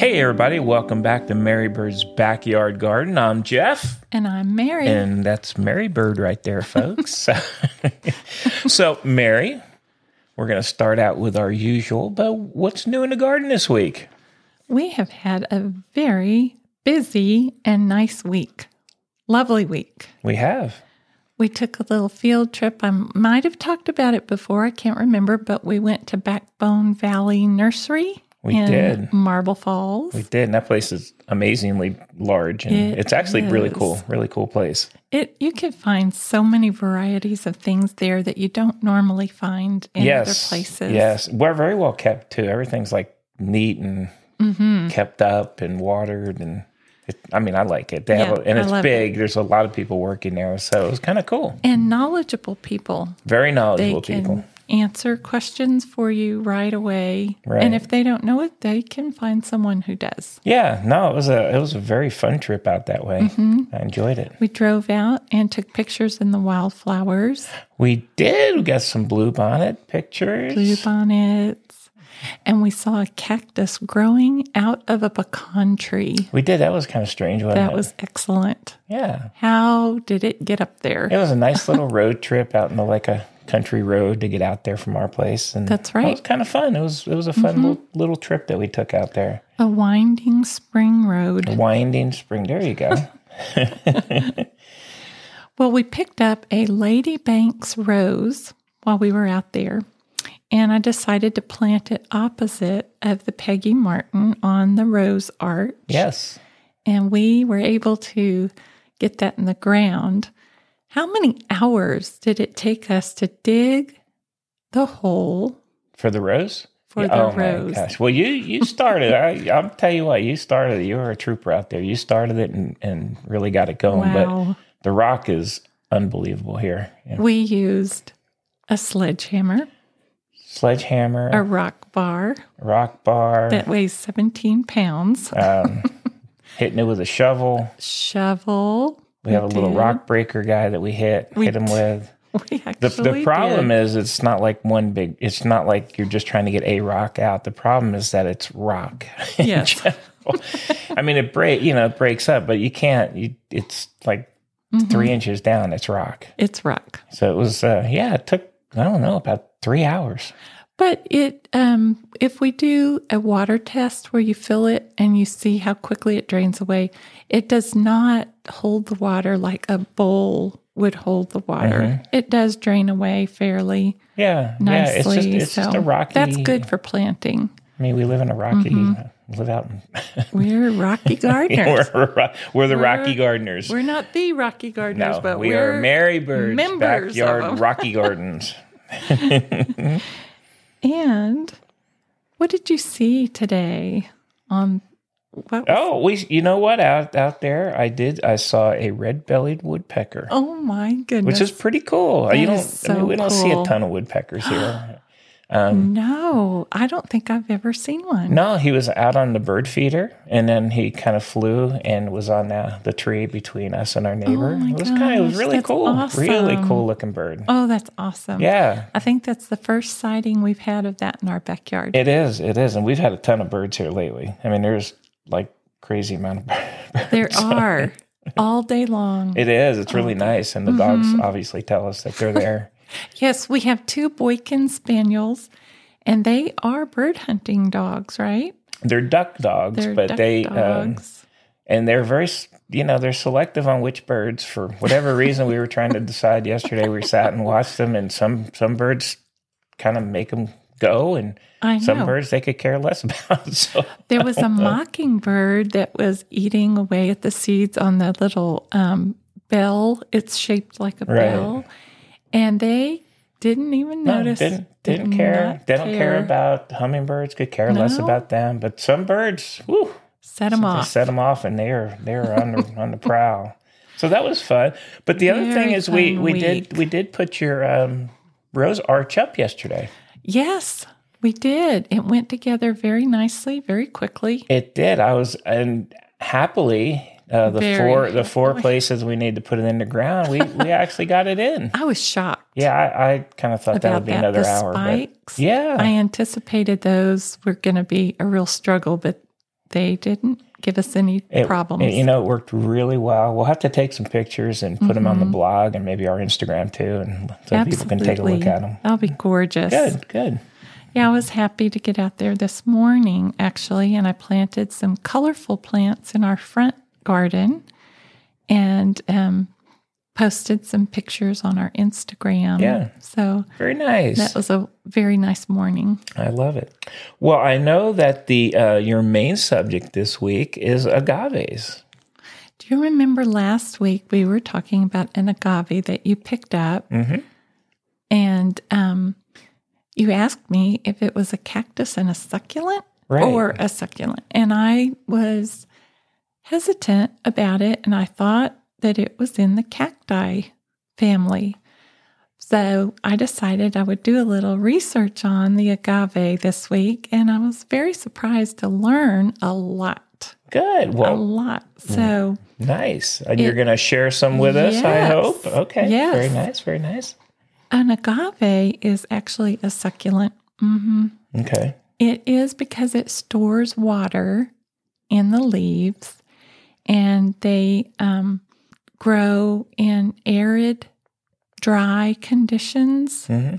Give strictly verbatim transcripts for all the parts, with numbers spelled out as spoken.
Hey everybody, welcome back to Mary Bird's Backyard Garden. I'm Jeff. And I'm Mary. And that's Mary Bird right there, folks. So, Mary, we're going to start out with our usual, but what's new in the garden this week? We have had a very busy and nice week. Lovely week. We have. We took a little field trip. I might have talked about it before. I can't remember, but we went to Backbone Valley Nursery. We in did. Marble Falls. We did. And that place is amazingly large. And It it's actually is. really cool. Really cool place. It you can find so many varieties of things there that you don't normally find in yes. other places. Yes. We're very well kept, too. Everything's like neat and Mm-hmm. kept up and watered. And it, I mean, I like it. They have Yeah, a, and I it's love big. There's a lot of people working there. So it was kind of cool. And knowledgeable people. Very They knowledgeable can people. answer questions for you right away. Right. And if they don't know it, they can find someone who does. Yeah, no, it was a it was a very fun trip out that way. Mm-hmm. I enjoyed it. We drove out and took pictures in the wildflowers, We did. We got some bluebonnet pictures. bluebonnets, and we saw a cactus growing out of a pecan tree. We did. That was kind of strange, wasn't That it? was excellent. Yeah. How did it get up there? It was a nice little road trip out in the, like a country road to get out there from our place. And That's It right. was kind of fun. It was it was a fun Mm-hmm. little, little trip that we took out there. A winding spring road. Winding spring. There you go. Well, we picked up a Lady Banks rose while we were out there, and I decided to plant it opposite of the Peggy Martin on the rose arch. Yes. And we were able to get that in the ground. How many hours did it take us to dig the hole For the rose? for Yeah, the oh rose? my gosh. Well, you you started. I, I'll tell you what, you started it. You were a trooper out there. You started it and, and really got it going. Wow. But the rock is unbelievable here. You know, We used a sledgehammer, sledgehammer, a rock bar rock bar, that weighs seventeen pounds, um, hitting it with a shovel. shovel. We have a little did. rock breaker guy that we hit We hit him d- with. We The, actually the problem did. is it's not like one big, it's not like you're just trying to get a rock out. The problem is that it's rock. in Yes. general. I mean, it break, you know, it breaks up, but you can't, you, it's like three inches down. It's rock. It's rock. So it was, uh, yeah, it took, I don't know, about three hours. But it, um, if we do a water test where you fill it and you see how quickly it drains away, it does not hold the water like a bowl would hold the water. It does drain away fairly Yeah. nicely. Yeah. It's just, it's so just a rocky. that's good for planting. I mean, we live in a rocky, live out in, We're rocky gardeners. we're, we're, we're the We're- Rocky Gardeners. We're not the rocky gardeners, No, but we we're are Mary Bird's members of Backyard them. Rocky Gardens. And what did you see today on what was, Oh, we, you know what? Out out there, I did. I saw a red-bellied woodpecker, oh my goodness. which is pretty cool. That you don't. is I mean, so we don't see a cool. ton of woodpeckers here. No, I don't think I've ever seen one. No, he was out on the bird feeder, and then he kind of flew and was on the, the tree between us and our neighbor. Oh my it was kind of, it was gosh, really that's cool. awesome. Really cool looking bird. Oh, that's awesome. Yeah, I think that's the first sighting we've had of that in our backyard. it is. It is, and we've had a ton of birds here lately. I mean, there's like crazy amount of birds. There are all day long. It is. It's really nice, and the dogs Mm-hmm. obviously tell us that they're there. Yes, we have two Boykin Spaniels, and they are bird hunting dogs, right? They're duck dogs, They're but duck they um, dogs. and they're very, s- you know, they're selective on which birds for whatever reason. We were trying to decide yesterday. We sat and watched them, and some some birds kind of make them go, and I some know. birds they could care less about. So There was a mockingbird that was eating away at the seeds on the little um, bell. It's shaped like a Right. bell. And they didn't even no, notice. didn't didn't Did care. not They don't care about hummingbirds. Could care less No. about them. But some birds, whoo, Set them they off. set them off, and they're they're on the on the prowl. So that was fun. But the other thing Very is, we fun we week. did we did put your um, rose arch up yesterday. Yes, we did. It went together very nicely, very quickly. It did. I was and happily uh, the Very four the four happily. places we need to put it in the ground. We we actually got it in. I was shocked Yeah, I, I kind of thought that about would be that. another the hour. But spikes. yeah, I anticipated those were going to be a real struggle, but they didn't give us any It, problems. it- you know, it worked really well. We'll have to take some pictures and put them on the blog and maybe our Instagram too, and so Absolutely. people can take a look at them. That'll be gorgeous. Good, good. Yeah, I was happy to get out there this morning, actually, and I planted some colorful plants in our front garden and um, posted some pictures on our Instagram. Yeah. So Very nice. that was a very nice morning. I love it. Well, I know that the uh, your main subject this week is agaves. Do you remember last week we were talking about an agave that you picked up? Mm-hmm. And um, you asked me if it was a cactus and a succulent Right. or a succulent. And I was hesitant about it, and I thought that it was in the cacti family. So I decided I would do a little research on the agave this week, and I was very surprised to learn a lot. Good. A Well, lot. So nice. And It- you're going to share some with us, I Yes. hope. Okay. Yes. Very nice. Very nice. an agave is actually a succulent. hmm Okay. It is because it stores water in the leaves, and they um, grow in arid, dry conditions, Mm-hmm.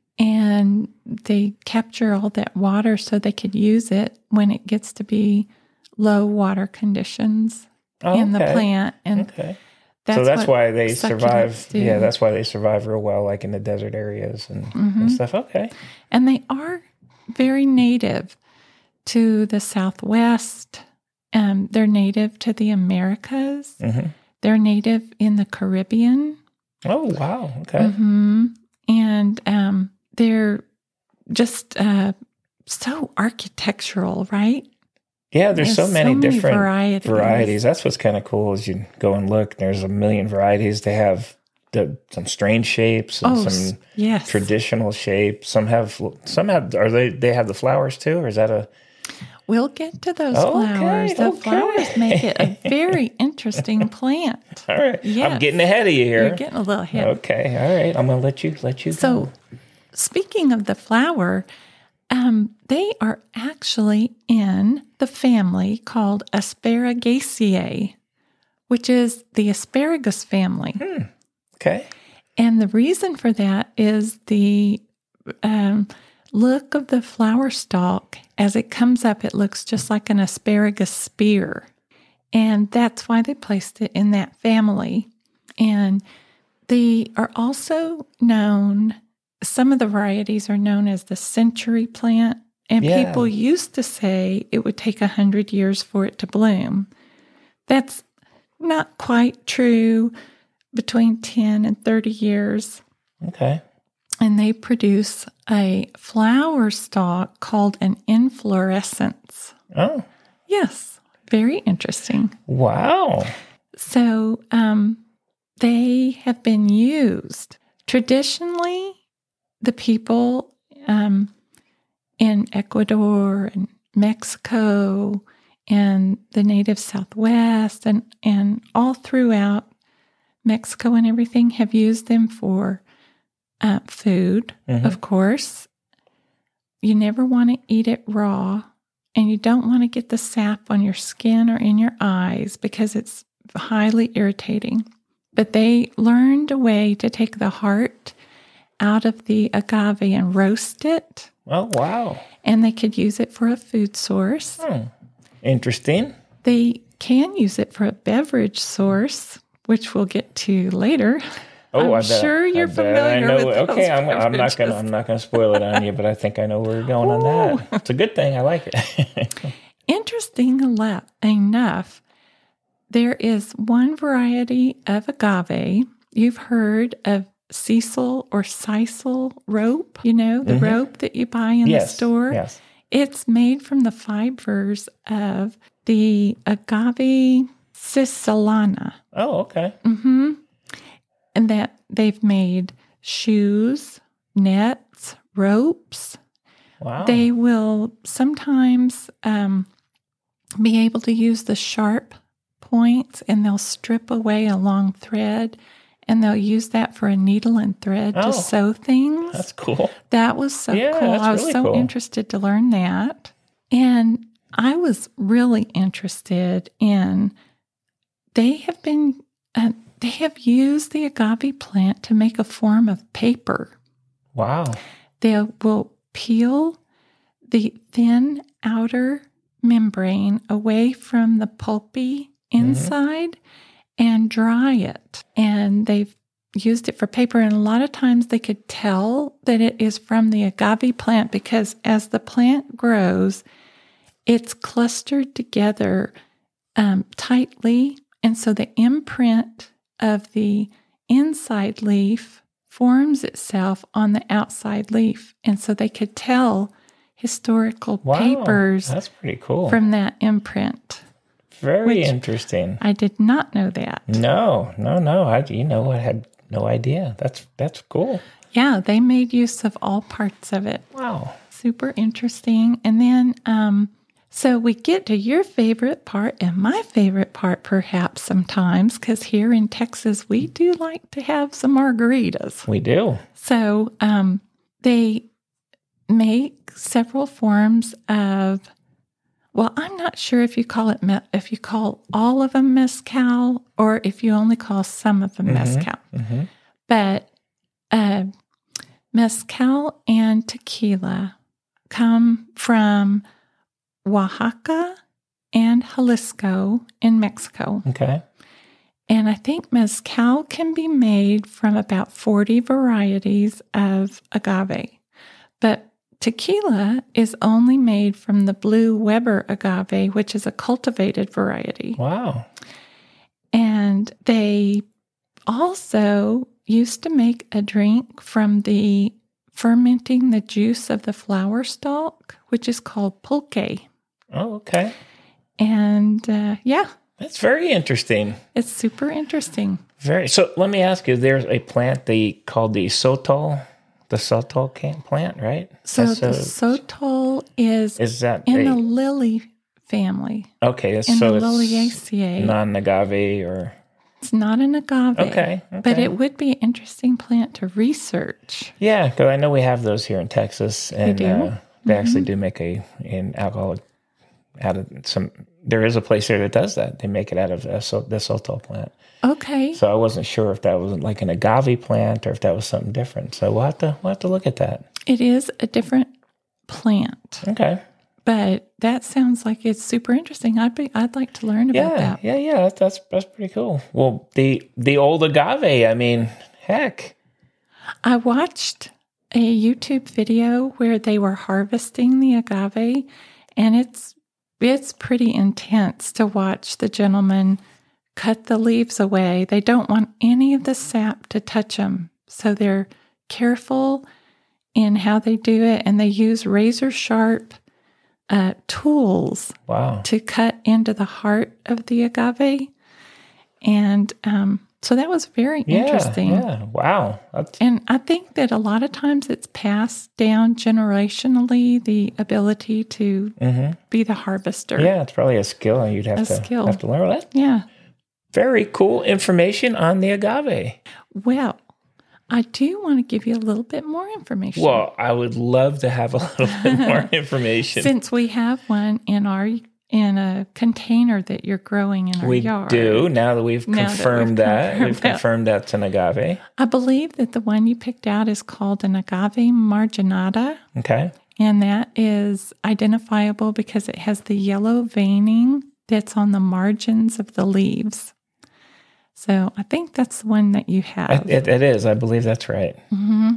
and they capture all that water so they could use it when it gets to be low water conditions Oh, in the okay. plant. And Okay. that's so that's what why they succulents survive. do. Yeah, that's why they survive real well, like in the desert areas and, Mm-hmm. and stuff. Okay. And they are very native to the Southwest. Um, they're native to the Americas. Mm-hmm. They're native in the Caribbean. Oh, wow. Okay. hmm And um, they're just uh, so architectural, right? Yeah, there's, so many different varieties. varieties. That's what's kind of cool is you go and look. There's a million varieties. They have the, some strange shapes and Oh, some yes. traditional shapes. Some have some have are they they have the flowers too, or is that a We'll get to those Okay, flowers. The okay. flowers make it a very interesting plant. all right? Yes. I'm getting ahead of you here. You're getting a little ahead. Okay, all right. I'm gonna let you let you So, go. speaking of the flower, um, they are actually in the family called Asparagaceae, which is the asparagus family. Okay. And the reason for that is the um, look of the flower stalk. As it comes up, it looks just like an asparagus spear. And that's why they placed it in that family. And they are also known, some of the varieties are known as the century plant. And Yeah. people used to say it would take one hundred years for it to bloom. That's not quite true, between ten and thirty years. Okay. And they produce a flower stalk called an inflorescence. Oh, Yes, very interesting. wow. So um, they have been used. Traditionally, the people um, in Ecuador and Mexico and the native Southwest and, and all throughout Mexico and everything have used them for uh, food, Mhm. of course. You never want to eat it raw, and you don't want to get the sap on your skin or in your eyes because it's highly irritating. But they learned a way to take the heart out of the agave and roast it, Oh, wow. and they could use it for a food source. Hmm. Interesting. They can use it for a beverage source, which we'll get to later. Oh, I'm I bet, sure you're I bet I familiar know. with those Okay, I'm, I'm not gonna beverages. I'm not gonna spoil it on you, but I think I know where you're going on that. It's a good thing. I like it. Interesting ele- enough, there is one variety of agave. You've heard of sisal or sisal rope, you know, the Mhm. rope that you buy in yes. the store. Yes. It's made from the fibers of the agave cisalana. Oh, okay. hmm And that they've made shoes, nets, ropes. Wow. They will sometimes um, be able to use the sharp points, and they'll strip away a long thread, and they'll use that for a needle and thread Oh. to sew things. That's cool. That was so Yeah, cool. that's I was really so cool. interested to learn that. And I was really interested in, they have been, uh, they have used the agave plant to make a form of paper. Wow. They will peel the thin outer membrane away from the pulpy inside mm-hmm. and dry it. And they've used it for paper. And a lot of times they could tell that it is from the agave plant because as the plant grows, it's clustered together um, tightly. And so the imprint of the inside leaf forms itself on the outside leaf. And so they could tell historical wow, papers that's pretty cool. From that imprint. Very interesting. I did not know that. No, no, no. I, you know, I had no idea. That's that's cool. Yeah, they made use of all parts of it. Wow. Super interesting. And then, um, so we get to your favorite part and my favorite part perhaps sometimes, because here in Texas, we do like to have some margaritas. We do. So um, they make several forms of, well, I'm not sure if you call it, me- if you call all of them mezcal or if you only call some of them mm-hmm, mezcal. Mm-hmm. But uh, mezcal and tequila come from Oaxaca and Jalisco in Mexico. Okay. And I think mezcal can be made from about forty varieties of agave. But tequila is only made from the Blue Weber agave, which is a cultivated variety. Wow. And they also used to make a drink from the fermenting the juice of the flower stalk, which is called pulque. Oh, okay. And uh, yeah. That's very interesting. It's super interesting. Very. So let me ask you, there's a plant they called the sotol, the sotol plant, right? So That's the a, sotol is, is that in a, the lily family. Okay. In so the Liliaceae. Non-agave or... It's not an agave. Okay, okay. But it would be an interesting plant to research. Yeah, because I know we have those here in Texas. And they do? Uh, they mm-hmm. actually do make a an alcoholic out of some... There is a place there that does that. They make it out of uh, so, the sotol plant. Okay. So I wasn't sure if that was like an agave plant or if that was something different. So we'll have to we'll have to look at that. It is a different plant. Okay. But that sounds like it's super interesting. I'd be I'd like to learn about yeah, that. Yeah, yeah, that's, that's that's pretty cool. Well, the the old agave, I mean, heck. I watched a YouTube video where they were harvesting the agave, and it's It's pretty intense to watch the gentleman cut the leaves away. They don't want any of the sap to touch them. So they're careful in how they do it, and they use razor sharp uh, tools wow. to cut into the heart of the agave. And um, so that was very yeah, interesting. Yeah, wow. That's... And I think that a lot of times it's passed down generationally, the ability to mm-hmm. be the harvester. Yeah, it's probably a skill you'd have a to skill. have to learn. Well, that's yeah. very cool information on the agave. Well, I do want to give you a little bit more information. Well, I would love to have a little bit more information. Since we have one in our in a container that you're growing in our we yard. We do, now that we've now confirmed that. We've that. confirmed we've that. confirmed that's an agave. I believe that the one you picked out is called an agave marginata. Okay. And that is identifiable because it has the yellow veining that's on the margins of the leaves. So I think that's the one that you have. It, it is. I believe that's right. Mm-hmm.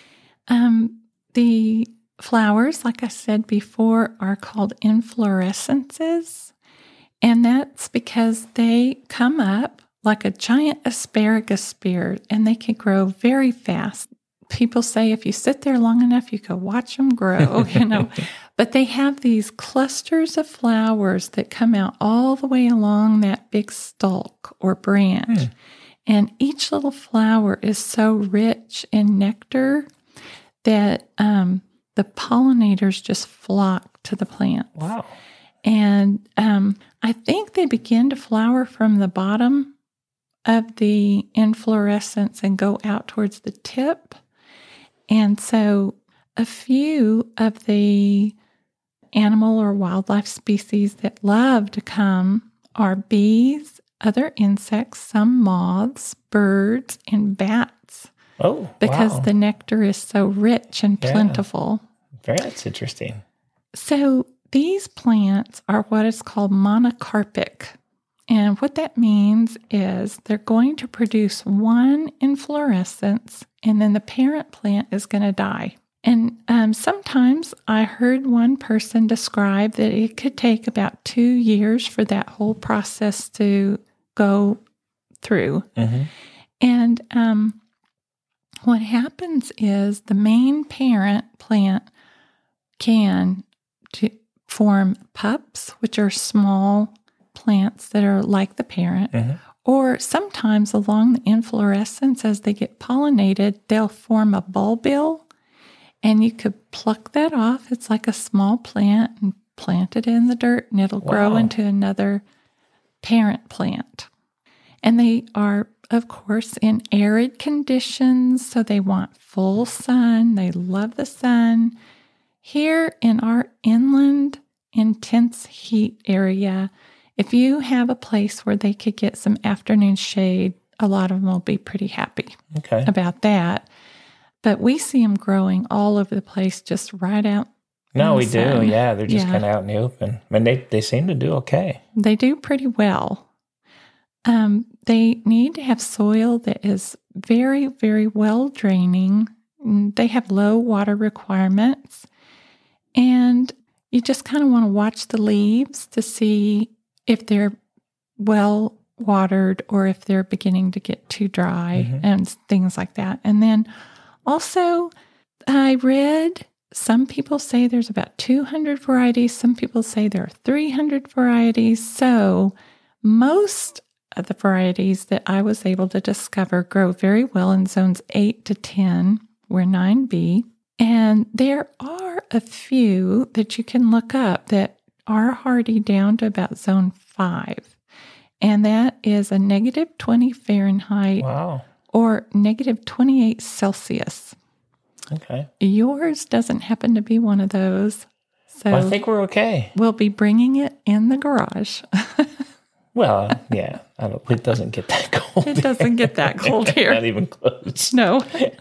Um, the flowers, like I said before, are called inflorescences. And that's because they come up like a giant asparagus spear, and they can grow very fast. People say if you sit there long enough, you can watch them grow, you know. But they have these clusters of flowers that come out all the way along that big stalk or branch. Hmm. And each little flower is so rich in nectar that um, the pollinators just flock to the plant. Wow. And um, I think they begin to flower from the bottom of the inflorescence and go out towards the tip. And so a few of the animal or wildlife species that love to come are bees, other insects, some moths, birds, and bats. Oh, because wow. the nectar is so rich and Yeah. plentiful. Very, that's interesting. So these plants are what is called monocarpic. And what that means is they're going to produce one inflorescence, and then the parent plant is going to die. And um, sometimes I heard one person describe that it could take about two years for that whole process to go through. Mm-hmm. And um, what happens is the main parent plant can to form pups, which are small plants that are like the parent, Mm-hmm. or sometimes along the inflorescence as they get pollinated, they'll form a bulbil, and you could pluck that off. It's like a small plant and plant it in the dirt, and it'll grow Wow. into another parent plant. And they are, of course, in arid conditions, so they want full sun. They love the sun. Here in our inland, intense heat area, if you have a place where they could get some afternoon shade, a lot of them will be pretty happy Okay. about that. But we see them growing all over the place, just right out. No, in we the do. sun. Yeah, they're just Yeah. kind of out in the open. I mean, they, they seem to do okay. They do pretty well. Um, they need to have soil that is very, very well draining. They have low water requirements. And you just kind of want to watch the leaves to see if they're well watered or if they're beginning to get too dry Mhm. and things like that. And then also, I read some people say there's about two hundred varieties. Some people say there are three hundred varieties. So most of the varieties that I was able to discover grow very well in zones eight to ten, where nine B. And there are a few that you can look up that are hardy down to about zone five. And that is a negative twenty Fahrenheit Wow. or negative twenty-eight Celsius. Okay. Yours doesn't happen to be one of those. So Well, I think we're okay. we'll be bringing it in the garage. Well, yeah. I don't, it doesn't get that cold. It doesn't get that cold here. Not even close. No.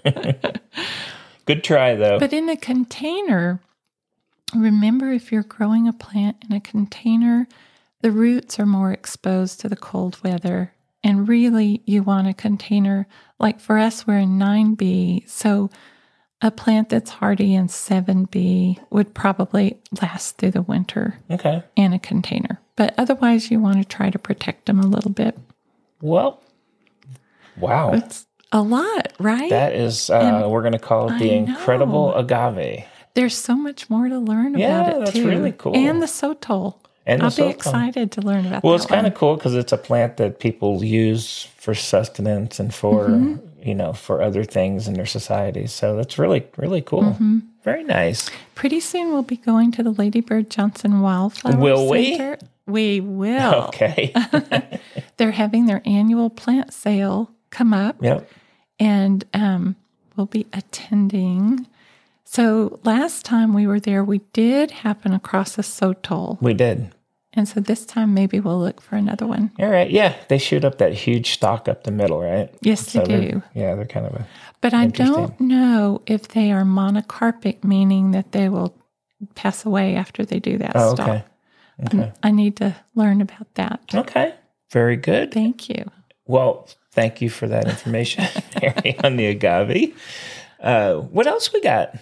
Good try, though. But in a container, remember if you're growing a plant in a container, the roots are more exposed to the cold weather. And really, you want a container, like for us, we're in nine B. So a plant that's hardy in seven B would probably last through the winter Okay. in a container. But otherwise, you want to try to protect them a little bit. Well, wow. It's a lot, right? That is, uh, And we're going to call it the I know. incredible agave. There's so much more to learn Yeah, about it, that's too. really cool. And the sotol. And the I'll sotol. be excited to learn about Well, that it's kind one. of cool because it's a plant that people use for sustenance and for, Mm-hmm. you know, for other things in their societies. So that's really, really cool. Mm-hmm. Very nice. Pretty soon we'll be going to the Lady Bird Johnson Wildflower Will we? Center. We will. Okay. They're having their annual plant sale come up. Yep. And um, we'll be attending. So last time we were there, we did happen across a sotol. We did. And so this time maybe we'll look for another one. All right. Yeah. They shoot up that huge stalk up the middle, right? Yes, they they're- do. Yeah. They're kind of a. But I Interesting. don't know if they are monocarpic, meaning that they will pass away after they do that Oh, stalk. okay. Okay. I need to learn about that. Okay. Very good. Thank you. Well, thank you for that information, Mary, on the agave. Uh, what else we got?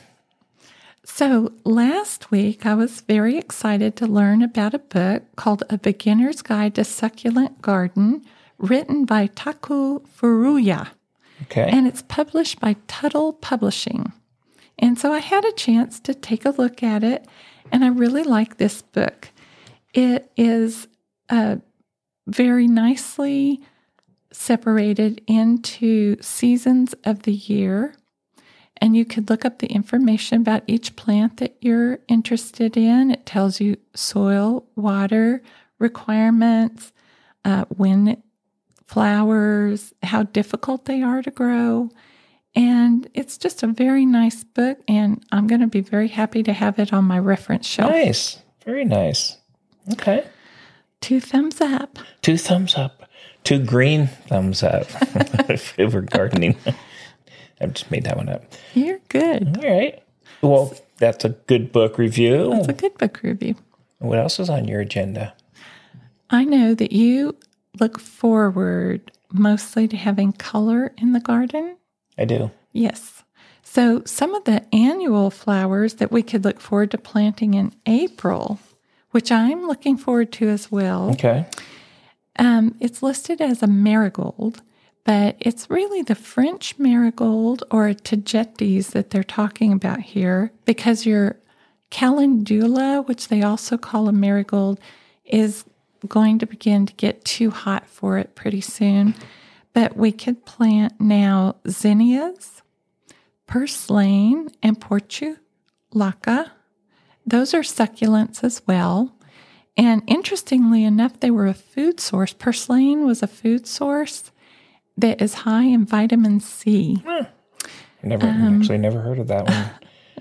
So last week, I was very excited to learn about a book called A Beginner's Guide to Succulent Garden, written by Taku Furuya, Okay. and it's published by Tuttle Publishing. And so I had a chance to take a look at it, and I really like this book. It is uh, very nicely separated into seasons of the year. And you could look up the information about each plant that you're interested in. It tells you soil, water requirements, uh, when it flowers, how difficult they are to grow. And it's just a very nice book, and I'm going to be very happy to have it on my reference shelf. Nice. Very nice. Okay. Two thumbs up. Two thumbs up. Two green thumbs up. If we're gardening. I just made that one up. You're good. All right. Well, that's a good book review. That's a good book review. What else is on your agenda? I know that you look forward mostly to having color in the garden. I do. Yes. So some of the annual flowers that we could look forward to planting in April, which I'm looking forward to as well. Okay. Um, it's listed as a marigold, but it's really the French marigold or a tagetes that they're talking about here, because your calendula, which they also call a marigold, is going to begin to get too hot for it pretty soon. But we could plant now zinnias, purslane, and portulaca. Those are succulents as well. And interestingly enough, they were a food source. Purslane was a food source that is high in vitamin C. Hmm. Never um, actually never heard of that one.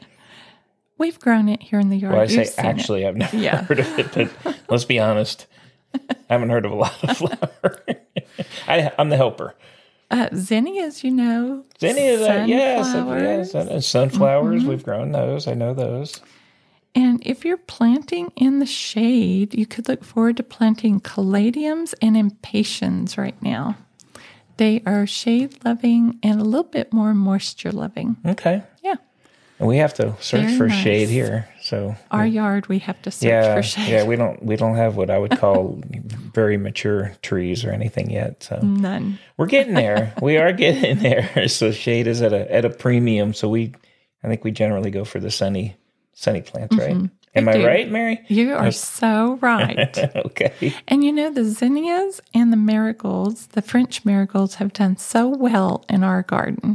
We've grown it here in the yard. Well, I You've say actually, it. I've never yeah. heard of it, but let's be honest. I haven't heard of a lot of flower. I, I'm the helper. Uh, zinnias, you know. Zinnias, uh, yes, sunflowers. yes. Sunflowers, mm-hmm. We've grown those. I know those. And if you're planting in the shade, you could look forward to planting caladiums and impatiens right now. They are shade-loving and a little bit more moisture-loving. Okay. Yeah. And we have to search Very for nice. shade here. So our we, yard, we have to search yeah, for shade. Yeah, we don't we don't have what I would call very mature trees or anything yet. So none. We're getting there. We are getting there. So shade is at a at a premium. So we, I think we generally go for the sunny sunny plants, right? Mm-hmm. Am I, I right, Mary? You are so right. Okay. And you know, the zinnias and the marigolds, the French marigolds, have done so well in our garden.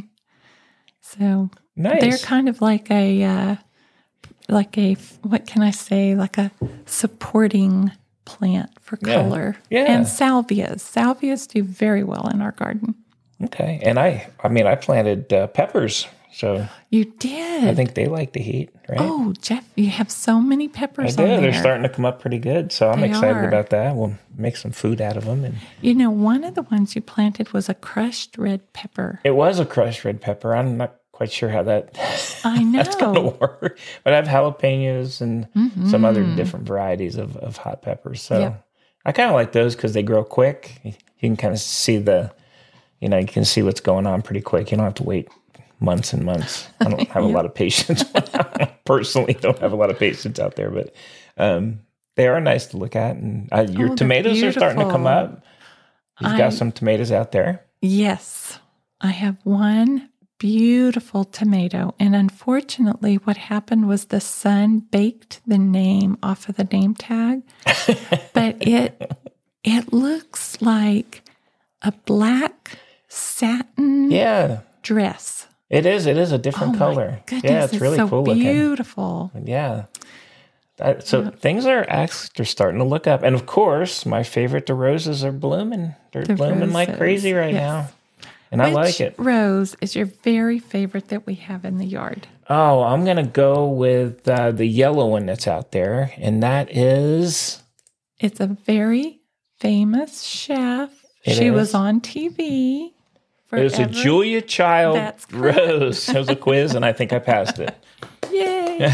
So nice. They're kind of like a, uh, like a, what can I say, like a supporting plant for color. Yeah. yeah. And salvias. Salvias do very well in our garden. Okay. And I, I mean, I planted uh, peppers. So you did. I think they like the heat, right? Oh, Jeff, you have so many peppers I do. on there. They're starting to come up pretty good. So I'm they excited are. about that. We'll make some food out of them. And you know, one of the ones you planted was a crushed red pepper. It was a crushed red pepper. I'm not quite sure how that I know. that's going to work. But I have jalapenos and mm-hmm. some other different varieties of, of hot peppers. So yep. I kind of like those because they grow quick. You can kind of see the, you know, you can see what's going on pretty quick. You don't have to wait months and months. I don't have yeah. a lot of patience. Personally, don't have a lot of patience out there, but um, they are nice to look at. And uh, your oh, tomatoes are starting to come up. You've I, got some tomatoes out there. Yes. I have one beautiful tomato. And unfortunately, what happened was the sun baked the name off of the name tag. But it it looks like a black satin yeah. dress. It is. It is a different oh color. Goodness, yeah, it's, it's really so cool beautiful. looking. Yeah. Uh, so yeah. things are actually they're starting to look up. And of course, my favorite, the roses are blooming. They're the blooming roses. Like crazy right yes. now. And Which I like it. Rose is your very favorite that we have in the yard? Oh, I'm going to go with uh, the yellow one that's out there. And that is... It's a very famous chef. It she is. was on T V. It was a Julia Child That's Rose. It was a quiz, and I think I passed it. Yay!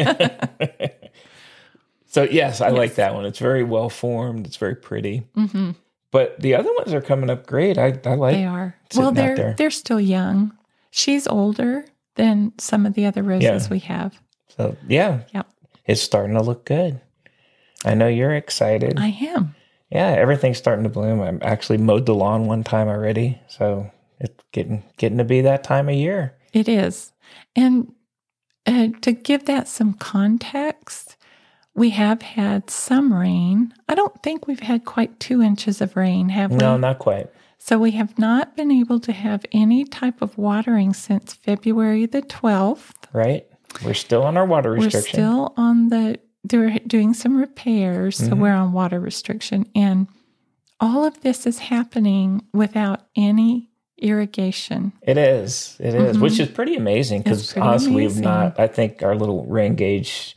So, yes, I yes. like that one. It's very well formed. It's very pretty. Mm-hmm. But the other ones are coming up great. I, I like They are. Well, they're they're still young. She's older than some of the other roses yeah. we have. So, yeah. Yep. It's starting to look good. I know you're excited. I am. Yeah, everything's starting to bloom. I actually mowed the lawn one time already. So, it's getting getting to be that time of year. It is. And uh, to give that some context, we have had some rain. I don't think we've had quite two inches of rain, have we? No, not quite. So we have not been able to have any type of watering since February the twelfth. Right. We're still on our water restriction. We're still on the, they're doing some repairs, so mm-hmm. we're on water restriction. And all of this is happening without any irrigation. It is. It is, mm-hmm. which is pretty amazing because honestly, amazing. we've not, I think our little rain gauge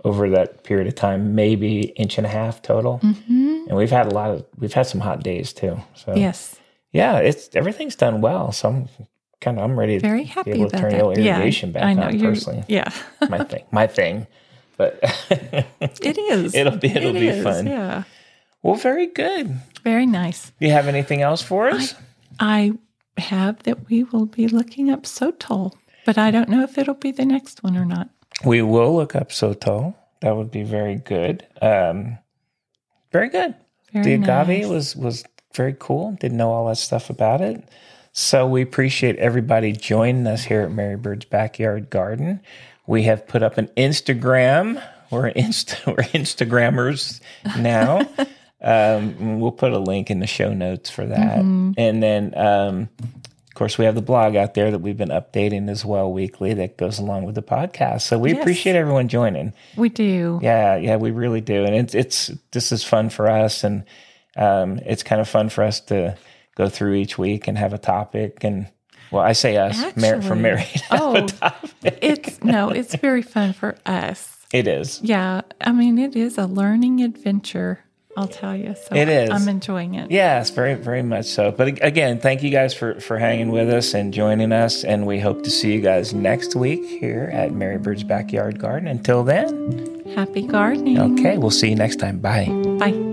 over that period of time, maybe inch and a half total. Mm-hmm. And we've had a lot of, we've had some hot days too. So yes. Yeah, it's everything's done well. So I'm kind of, I'm ready to Very happy be able to about turn that. the old irrigation yeah, back I know, on personally. Yeah. my thing, my thing. But it is. It'll be, it'll it be is, fun. Yeah. Well, very good. Very nice. Do you have anything else for us? I, I have that we will be looking up Sotol, but I don't know if it'll be the next one or not. We will look up Sotol. That would be very good. Um, very good. Very the agave nice. was was very cool. Didn't know all that stuff about it. So we appreciate everybody joining us here at Mary Bird's Backyard Garden. We have put up an Instagram. We're Insta, we're Instagrammers now. um, we'll put a link in the show notes for that. Mm-hmm. And then, um, of course, we have the blog out there that we've been updating as well weekly that goes along with the podcast. So we yes. appreciate everyone joining. We do. Yeah, yeah, we really do. And it's it's this is fun for us, and um, it's kind of fun for us to go through each week and have a topic. And well, I say us, Actually, Mar- for Mary. Oh, it's no, it's very fun for us. It is. Yeah, I mean, it is a learning adventure. I'll tell you. So it is. I'm enjoying it. Yes, very, very much so. But again, thank you guys for, for hanging with us and joining us. And we hope to see you guys next week here at Mary Bird's Backyard Garden. Until then, happy gardening. Okay, we'll see you next time. Bye. Bye.